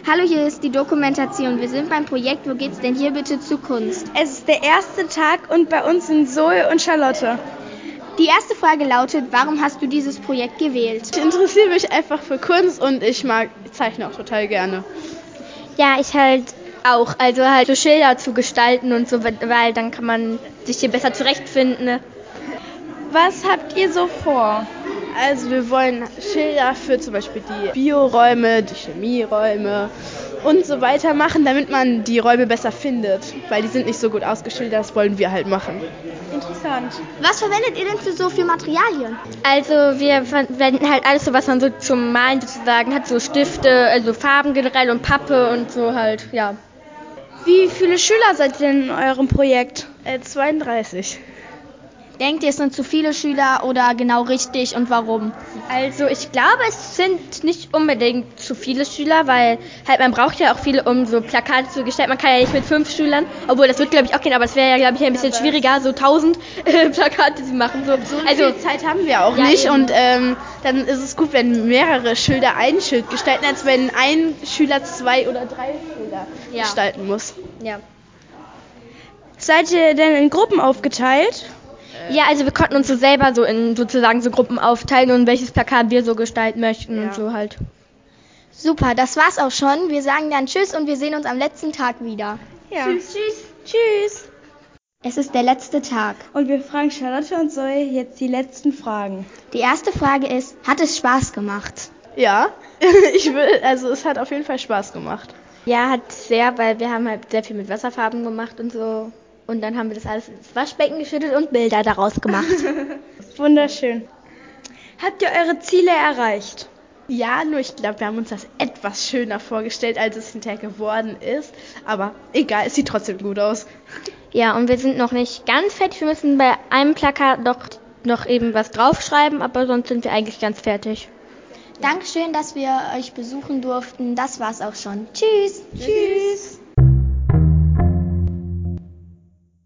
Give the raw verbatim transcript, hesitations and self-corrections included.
Hallo, hier ist die Dokumentation. Wir sind beim Projekt Wo geht's denn hier bitte zu Kunst? Es ist der erste Tag und bei uns sind Zoe und Charlotte. Die erste Frage lautet, warum hast du dieses Projekt gewählt? Ich interessiere mich einfach für Kunst und ich mag, ich zeichne auch total gerne. Ja, ich halt auch. Also halt so Schilder zu gestalten und so, weil dann kann man sich hier besser zurechtfinden. Ne? Was habt ihr so vor? Also wir wollen Schilder für zum Beispiel die Bioräume, die Chemieräume und so weiter machen, damit man die Räume besser findet, weil die sind nicht so gut ausgeschildert, das wollen wir halt machen. Interessant. Was verwendet ihr denn für so für Materialien? Also wir verwenden halt alles so, was man so zum Malen sozusagen hat, so Stifte, also Farben generell und Pappe und so halt, ja. Wie viele Schüler seid ihr denn in eurem Projekt? Äh, zweiunddreißig. Denkt ihr, es sind zu viele Schüler oder genau richtig und warum? Also ich glaube, es sind nicht unbedingt zu viele Schüler, weil halt man braucht ja auch viele, um so Plakate zu gestalten. Man kann ja nicht mit fünf Schülern, obwohl das wird glaube ich auch gehen, aber es wäre ja glaube ich ein bisschen schwieriger, so tausend äh, Plakate zu machen. So, so also viel Zeit haben wir auch ja, nicht eben. Und ähm, dann ist es gut, wenn mehrere Schilder ein Schild gestalten, als wenn ein Schüler zwei oder drei Schilder ja. gestalten muss. Ja. Seid ihr denn in Gruppen aufgeteilt? Ja, also wir konnten uns so selber so in sozusagen so Gruppen aufteilen und welches Plakat wir so gestalten möchten Ja. und so halt. Super, das war's auch schon. Wir sagen dann Tschüss und wir sehen uns am letzten Tag wieder. Ja. Tschüss, tschüss. Tschüss. Es ist der letzte Tag. Und wir fragen Charlotte und Zoe jetzt die letzten Fragen. Die erste Frage ist, hat es Spaß gemacht? Ja, ich will, also es hat auf jeden Fall Spaß gemacht. Ja, hat sehr, weil wir haben halt sehr viel mit Wasserfarben gemacht und so. Und dann haben wir das alles ins Waschbecken geschüttet und Bilder daraus gemacht. Wunderschön. Habt ihr eure Ziele erreicht? Ja, nur ich glaube, wir haben uns das etwas schöner vorgestellt, als es hinterher geworden ist. Aber egal, es sieht trotzdem gut aus. Ja, und wir sind noch nicht ganz fertig. Wir müssen bei einem Plakat noch, noch eben was draufschreiben, aber sonst sind wir eigentlich ganz fertig. Dankeschön, dass wir euch besuchen durften. Das war's auch schon. Tschüss. Tschüss.